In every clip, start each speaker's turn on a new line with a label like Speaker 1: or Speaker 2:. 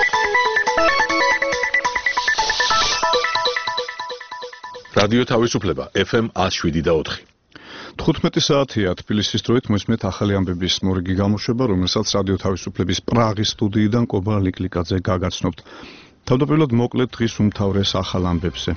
Speaker 1: რადიო თავისუფლება FM 107.4.
Speaker 2: 15 საათია თბილისის დროით მოსმენთ ახალი ამბების მორიგი გამოშვება, რომელსაც რადიო თავისუფლების პრაღის სტუდიიდან კობა ლიკლიკაძე გაგაცნობთ. თავდაპირველად მოკლედ დღის უმთავრეს ახალ ამბებზე.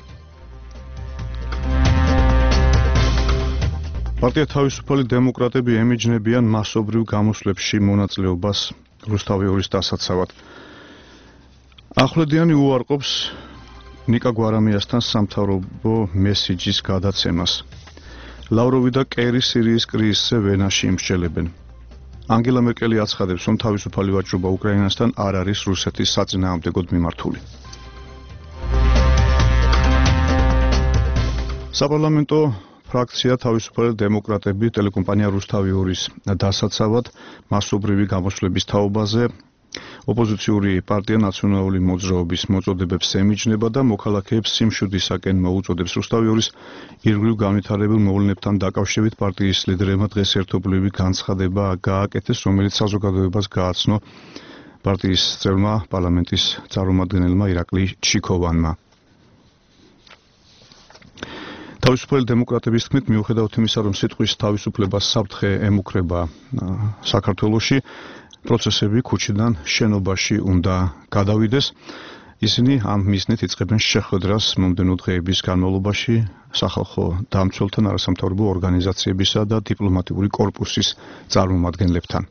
Speaker 2: პარტია თავისუფალი დემოკრატები ემიჯნებიან მასობრივ გამოსვლებში მონაწილეობას რუსთავიორის დასაცავად. ახვლედიანი უარყოფს ნიკა გვარამიასთან სამთავრობო მესიჯის გადაცემას. ლავროვი და კერი სირიის კრიზისზე ვენაში იმსჯელებენ. ანგელა მერკელი აცხადებს, რომ თავისუფალი ვაჭრობა უკრაინასთან არ არის რუსეთის საწინააღმდეგოდ მიმართული. საპარლამენტო ფრაქცია თავისუფალი დემოკრატები ტელეკომპანია რუსთავიორის დასაცავად მასობრივი გამოსვლების თაობაზე ოპოზიციური პარტია ნაციონალური მოძრაობის მოწოდებებს ემიჯნება და მოქალაქეებს სიმშვიდისაკენ მოუწოდებს. რუსთავიორის ირგვლივ განვითარებულ მოვლენებთან დაკავშირებით პარტიის ლიდერებმა დღეს ერთობლივი განცხადება გააკეთეს, რომელიც საზოგადოებას გააცნო პარტიის წევრმა პარლამენტის წარმომადგენელმა ირაკლი ჩიქოვანმა. თავისუფალი დემოკრატების თქმით, მიუხედავად იმისა, რომ სიტყვის თავისუფლებას საფრთხე ემუქრება საქართველოში, პროცესები ქუჩიდან შენობაში უნდა გადავიდეს. ისინი ამ მიზნით იწყებენ შეხვედრას მომდევნო დღეების განმავლობაში სახალხო დამცველთან, არასამთავრობო ორგანიზაციებისა და დიპლომატიური კორპუსის წარმომადგენლებთან.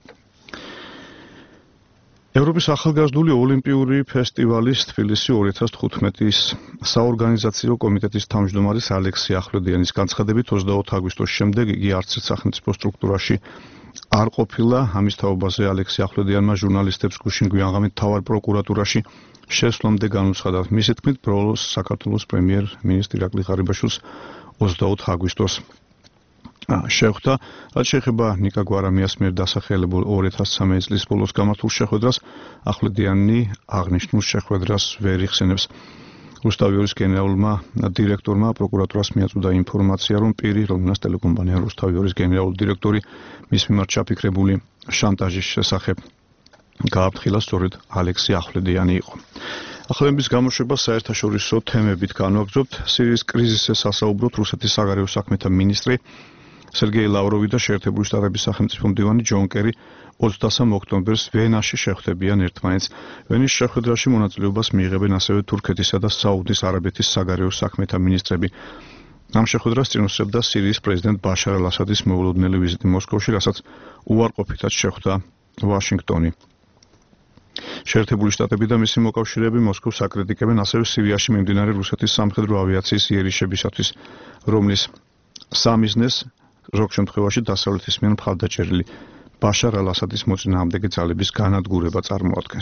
Speaker 2: ევროპის ახალგაზრდული ოლიმპიური ფესტივალის თბილისი 2015-ის საორგანიზაციო კომიტეტის თავმჯდომარის ალექსი ახვლედიანის განცხადებით 24 აგვისტოს შემდეგ იგი არც ერთ სახელმწიფო სტრუქტურაში არ ყოფილა. ამის თაობაზე ალექსი ახვლედიანმა ჟურნალისტებს გუშინ გვიანღამით მთავარ პროკურატურაში შესვლამდე განუცხადა. მისი თქმით, ბოლოს საქართველოს პრემიერ-მინისტრ ირაკლი ღარიბაშვილს 24 აგვისტოს შეხვდა. რაც შეეხება ნიკა გვარამიას მიერ დასახელებულ 2013 წლის ბოლოს გამართულ შეხვედრას, ახვლედიანი აღნიშნულ შეხვედრას ვერ იხსენებს. რუსთავიორის გენერალურმა დირექტორმა პროკურატურას მიაწვდა ინფორმაცია, რომ პირი, რომელსაც ტელეკომპანია რუსთავიორის გენერალური დირექტორი მის მიმართ ჩაფიქრებული შანტაჟის შესახებ გააფრთხილა, სწორედ ალექსი ახვლედიანი იყო. ახალების გამოშვება საერთაშორისო თემებით განვაგრძობთ. სირიის კრიზისზე სასაუბროთ რუსეთის საგარეო საქმეთა მინისტრი სერგეი ლავროვი და შეერთებული შტატების სახელმწიფო მდივანი ჯონ კერი 23 ოქტომბერს ვენაში შეხვდებიან ერთმანეთს. ვენის შეხვედრაში მონაწილეობას მიიღებენ ასევე თურქეთისა და საუდის არაბეთის საგარეო საქმეთა მინისტრები. ამ შეხვედრას წინ უსწრებდა სირიის პრეზიდენტ ბაშარ ალ-ასადის მოულოდნელი ვიზიტი მოსკოვში, რასაც უარყოფითად შეხვდა ვაშინგტონი. შეერთებული შტატები და მისი მოკავშირეები მოსკოვს აკრიტიკებენ ასევე სირიაში მიმდინარე რუსეთის სამხედრო ავიაციის იერიშებისათვის, რომლის სამიზნეს ზოგ შემთხვევაში დასავლეთის მიერ მხარდაჭერილი ბაშარ ალ-ასადის მოწინააღმდეგე ძალების განადგურება წარმოადგენს.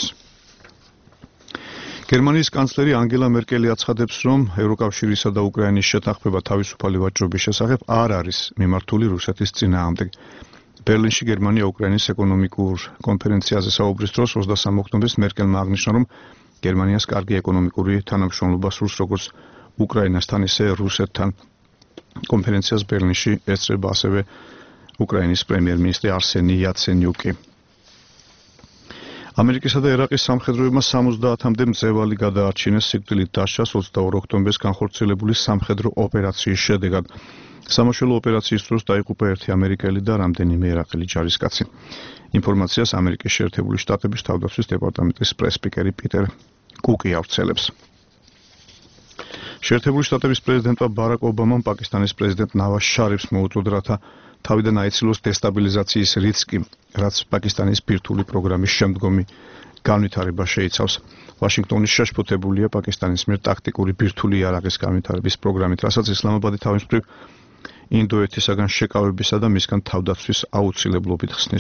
Speaker 2: გერმანიის კანცლერი ანგელა მერკელი აცხადებს, რომ ევროკავშირისა და უკრაინის შეთანხმება თავისუფალი ვაჭრობის შესახებ არ არის მიმართული რუსეთის წინააღმდეგ. ბერლინში გერმანია უკრაინის ეკონომიკურ კონფერენციაზე საუბრის დროს 23 ოქტომბერს მერკელმა აღნიშნა, რომ გერმანიას კარგი ეკონომიკური თანამშრომლობა სურს როგორც უკრაინასთან, ისე რუსეთთან. კონფერენციას ბერლინში ესწრება ასევე უკრაინის პრემიერ-მინისტრი არსენი იაცენიუკი. ამერიკისა და ერაყის სამხედროებმა 70-მდე მძევალი გადაარჩინეს სიკვდილით დასჯას 22 ოქტომბერს განხორციელებული სამხედრო ოპერაციის შედეგად. სამაშველო ოპერაციის დროს დაიღუპა ერთი ამერიკელი და რამდენიმე ერაყელი ჯარისკაცი. ინფორმაციას ამერიკის შეერთებული შტატების თავდაცვის დეპარტამენტის პრეს-სპიკერი პიტერ კუკი ავრცელებს. შეერთებული შტატების პრეზიდენტმა ბარაკ ობამამ პაკისტანის პრეზიდენტ ნავაზ შარიფს მოუწოდა, რათა თავიდან აიცილოს დესტაბილიზაციის რისკი, რაც პაკისტანის ბირთვული პროგრამის შემდგომი განვითარება შეიცავს. ვაშინგტონის შეშფოთებულია პაკისტანის მიერ ტაქტიკური ბირთვული იარაღის განვითარების პროგრამით, რასაც ისლამაბადი თავის მხრივ ინდოეთისაგან შეკავებისა და მისგან თავდაცვის აუცილებლობით ხსნის.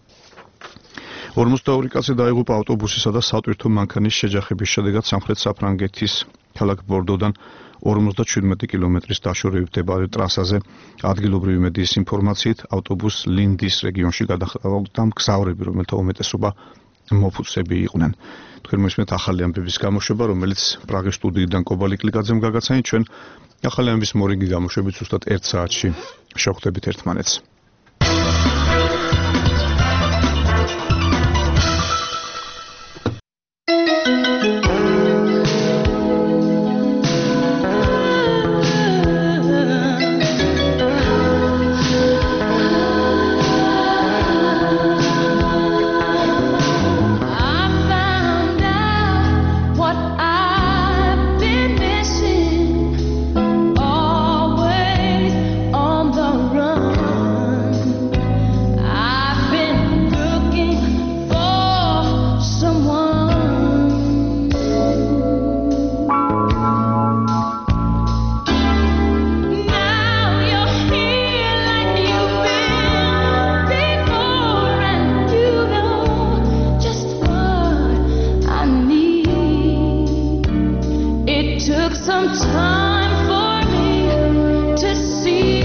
Speaker 2: 42 კაცი დაიღუპა ავტობუსისა და სატვირთო მანქანის შეჯახების შედეგად სამხრეთ საფრანგეთის ქალაქ ბორდოდან 57 კილომეტრის დაშორებით მდებარე ტრასაზე. ადგილობრივი მედიის ინფორმაციით, ავტობუსს ლინდის რეგიონში გადაჰყავდა მგზავრები, რომელთა უმეტესობა მოფუცები იყვნენ. თქვენ მოსმენთ ახალი ამბების გამოშვება, რომელიც პრაღის სტუდიიდან კობა ლიკლიკაძემ გაგაცანით. ჩვენ ახალი ამბების მორიგი გამოშვებით ზუსტად 1 საათში შევხვდებით ერთმანეთს.
Speaker 3: some time for me to see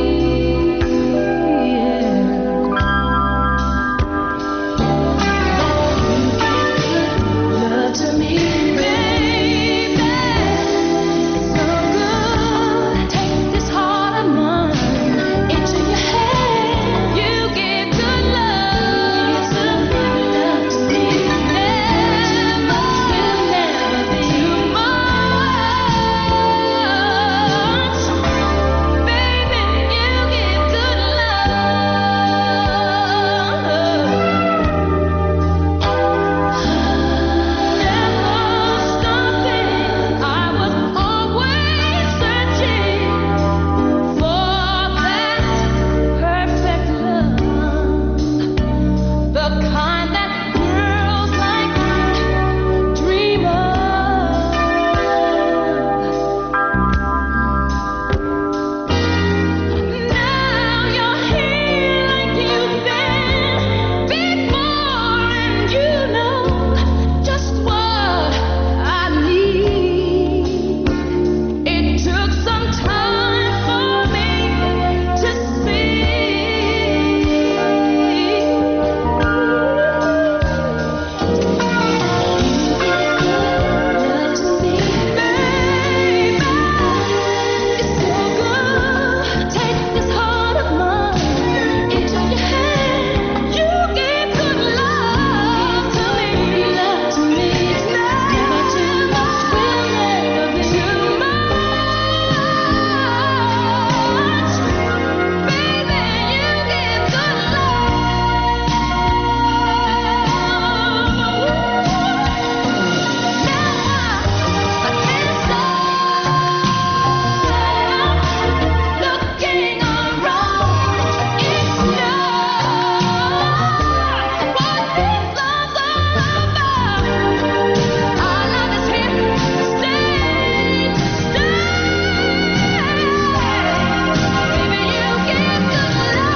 Speaker 3: love to me, baby. It's so good. Take this heart of mine into your hand. You give good love to me, never be too much. Baby, you give good love. Never stopping. I was always searching for that perfect love, the kind that girls like me dream of. Now you're here like you've been before, and you know just what I need. It took some time for me to see. Love to me, baby. It's so good. Take this heart of mine into your hand. You give good love to me. Love to me. It's never too much. Will never be too much. Baby, you give good looking around, it's what this love's all about. Our love is here to stay, Baby, you give good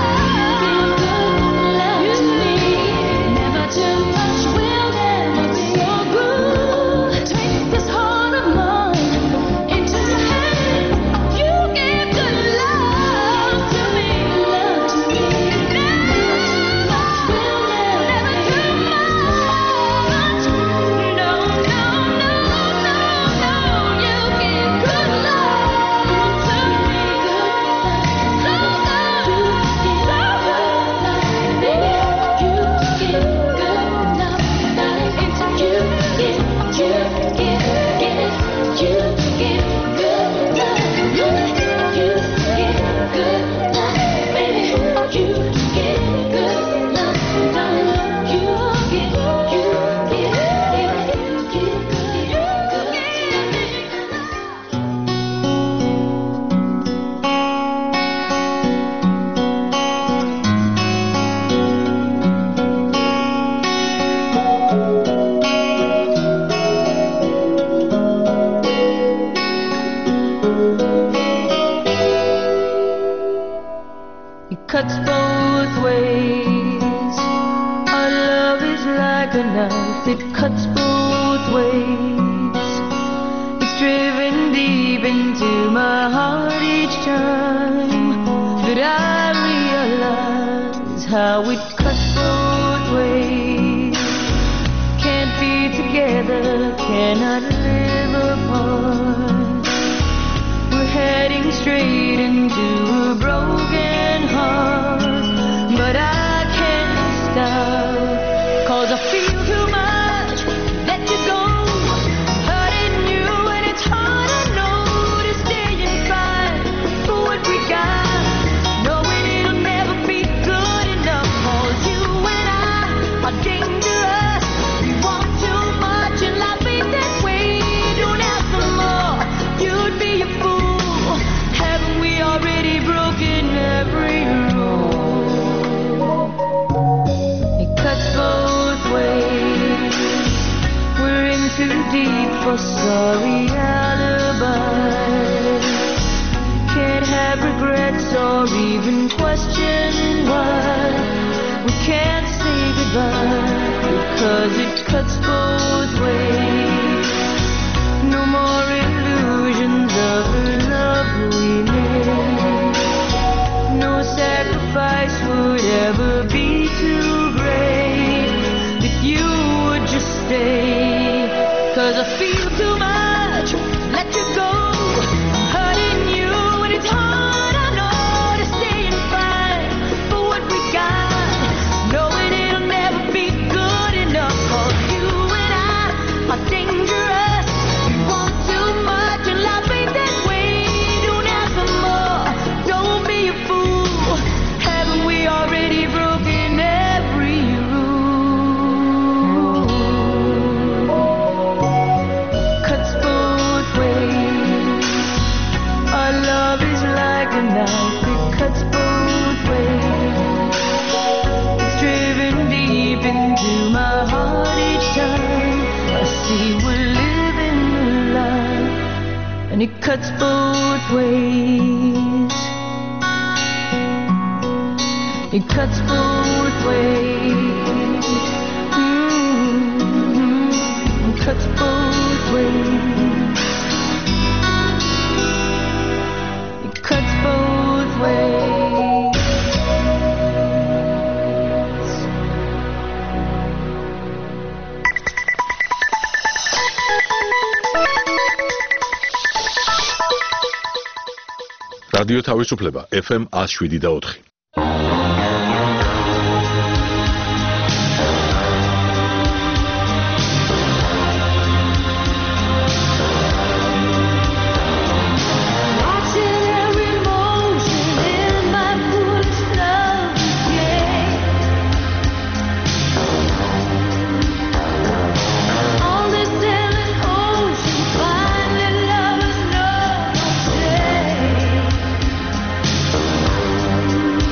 Speaker 3: love to me. Never too much, will never be so good. Take this heart of mine into your hand. You give good love to me. Love to me. Never will never too much. No, no, no, no, no. You give good love to me. So good, so good. Baby, you give good love. Into you give good love. You give good love. Baby, you give good love. You give It cuts both ways. Our love is like a knife. It cuts both ways. It's driven deep into my heart each time that I realize how it cuts both ways. Can't be together, cannot live apart. We're heading straight into a broken heart, but I can't stop, 'cause I feel too much to let you go. Hurting you, and it's hard, I know, to stay and fight for what we got, knowing it'll never be good enough. 'Cause you and I are dangerous. We want too much, and life ain't that way. Don't ask for more, you'd be a fool. Haven't we already broken every rule? It cuts both ways. We're in too deep for sorry alibis. Can't have regrets or even question why we can't say goodbye, because it cuts both ways. No more illusions 'cause I feel too much, let you go, hurting you, and it's hard, I know, to stay and fight for what we got, knowing it'll never be good enough, 'cause you and I are dangerous, we want too much, and life ain't that way, don't ask for more, don't be a fool, haven't we already broken every rule? Cuts both ways, our love is like a knife, it cuts both ways, it's driven deep into my heart each time I see we're living a lie, and it cuts both ways, it cuts both ways, it cuts both ways, it cuts both ways.
Speaker 1: რადიო თავისუფლება FM 107.4.
Speaker 3: Watching every motion in my foolish love again. On this endless ocean, finding lovers no mistake.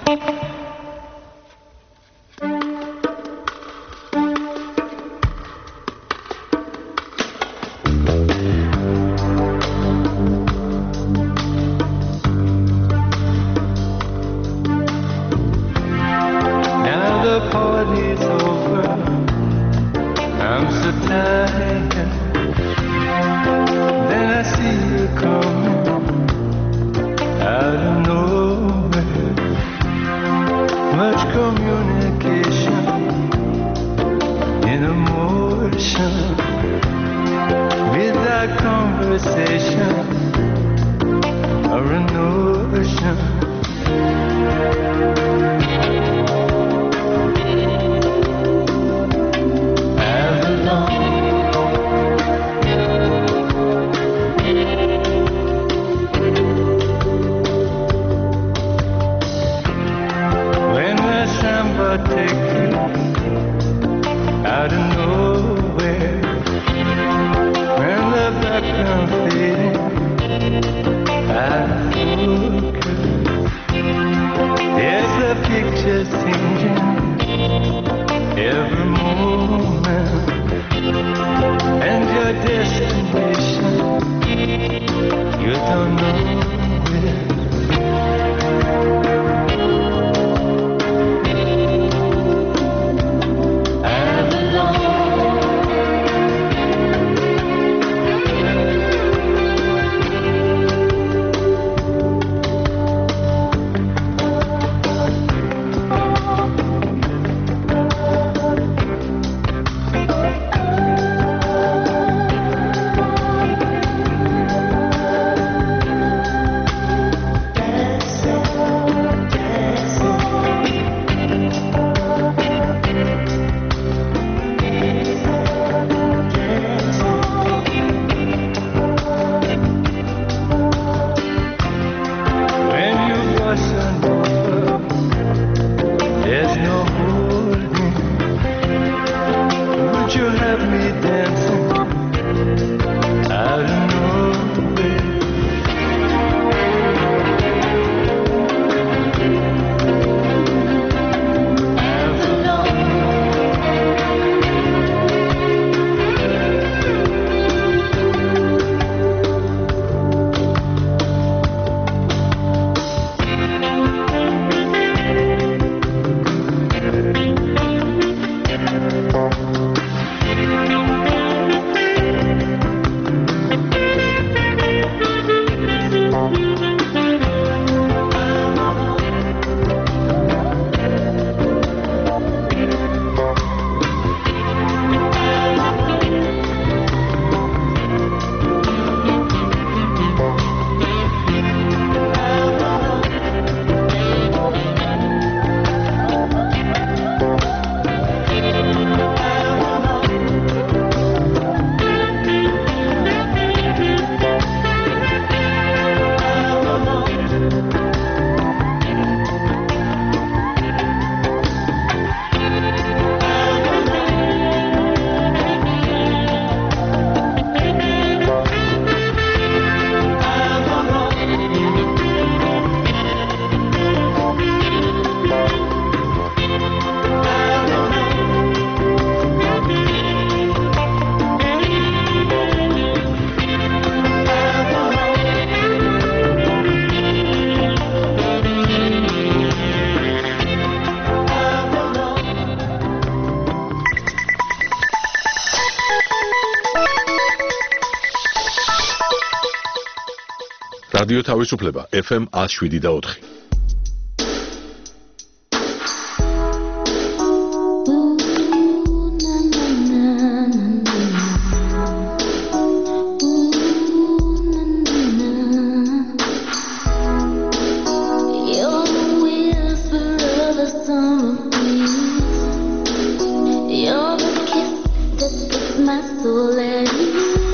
Speaker 1: რადიო თავისუფლება FM 107.4.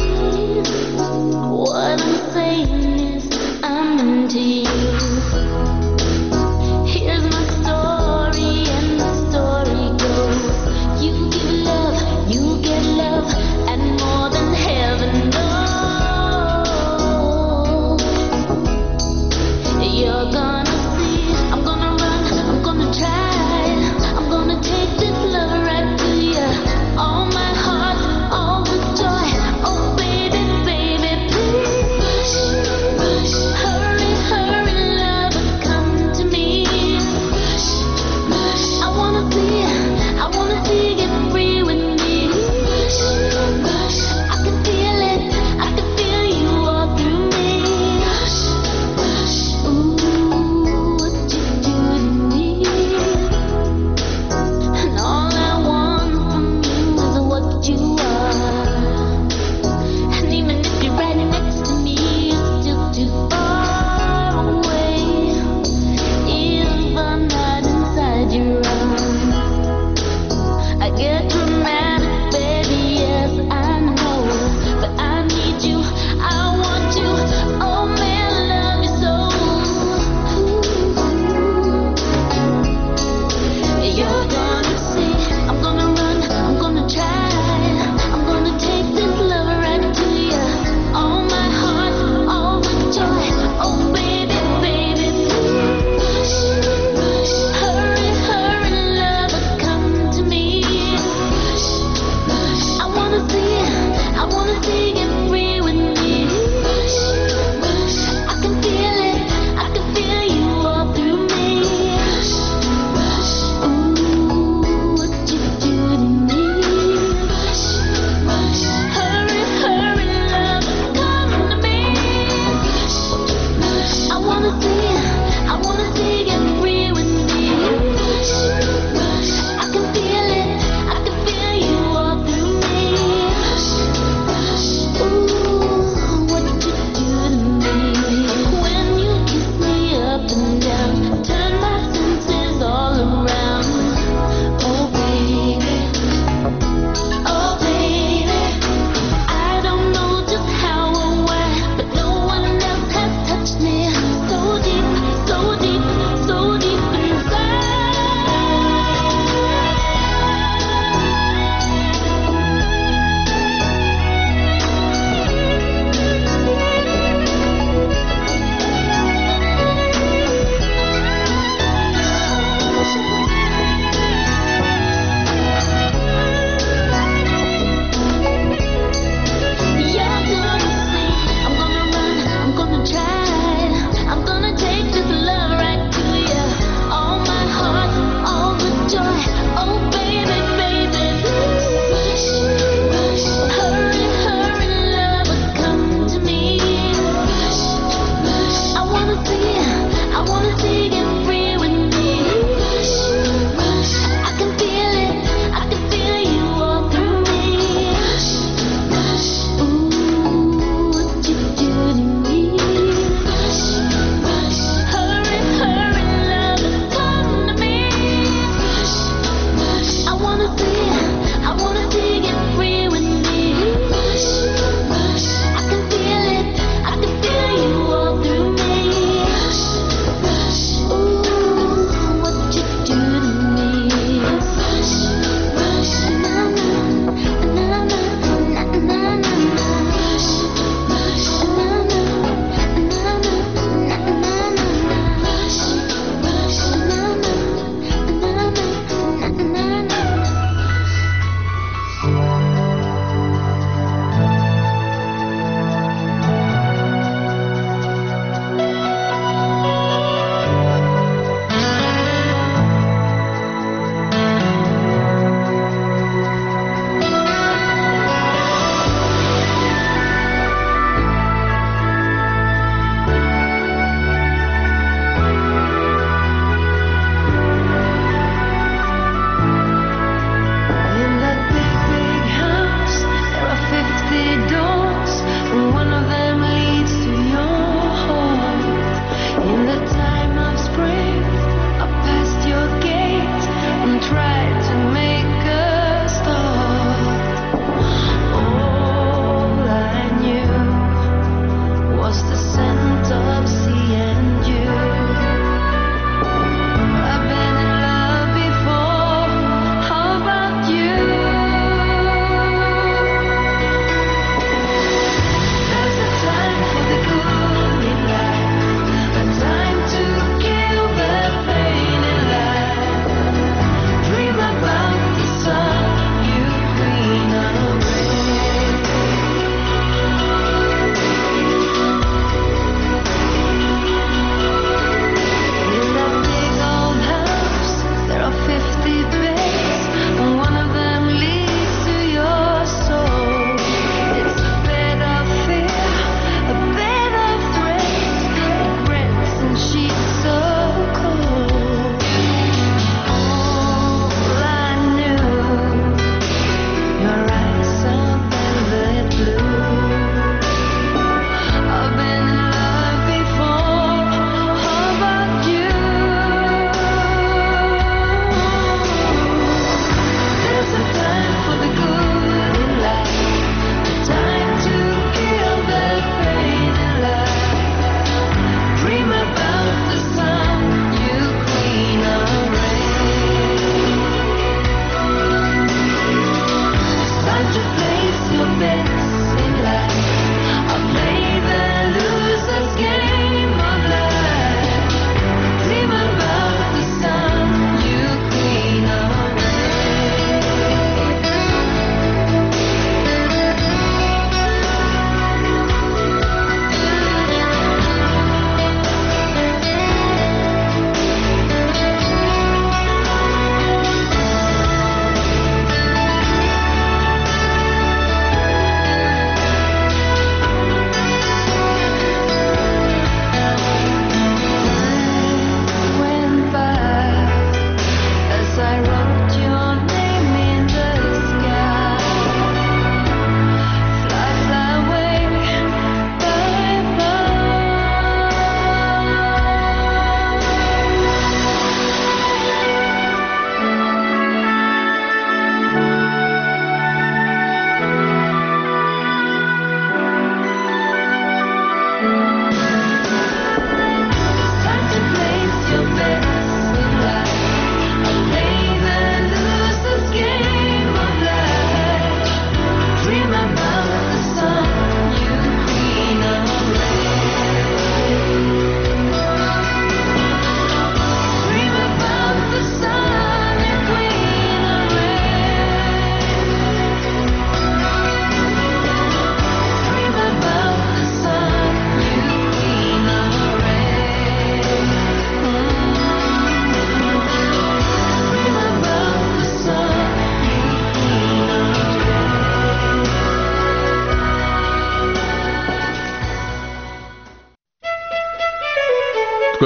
Speaker 3: What I'm saying is I'm into you.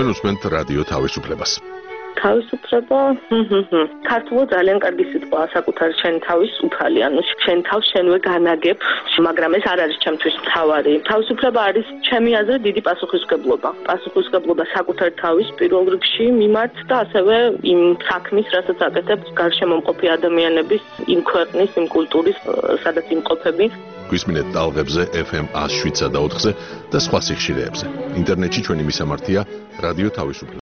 Speaker 1: Თქვენ უსმენთ რადიო თავისუფლებას.
Speaker 4: თავისუფლება ქართულად ძალიან კარგი სიტყვაა საკუთარი შენ თავის უფალი, ანუ შენ თავს შენვე განაგებ, მაგრამ ეს არ არის ჩემთვის მთავარი. თავისუფლება არის ჩემი აზრით დიდი პასუხისმგებლობა. პასუხისმგებლობა საკუთარი თავის პირველ რიგში მიმართ და ასევე იმ საქმის, რასაც აკეთებს გარშემო მყოფი ადამიანების, იმ ქვეყნის, იმ კულტურის, სადაც იმყოფები.
Speaker 1: გვისმინეთ ტალღებზე FM 107 და 4-ზე და სხვა სიხშირეებზე. ინტერნეტში ჩვენი მისამართია რადიო თავისუფლება.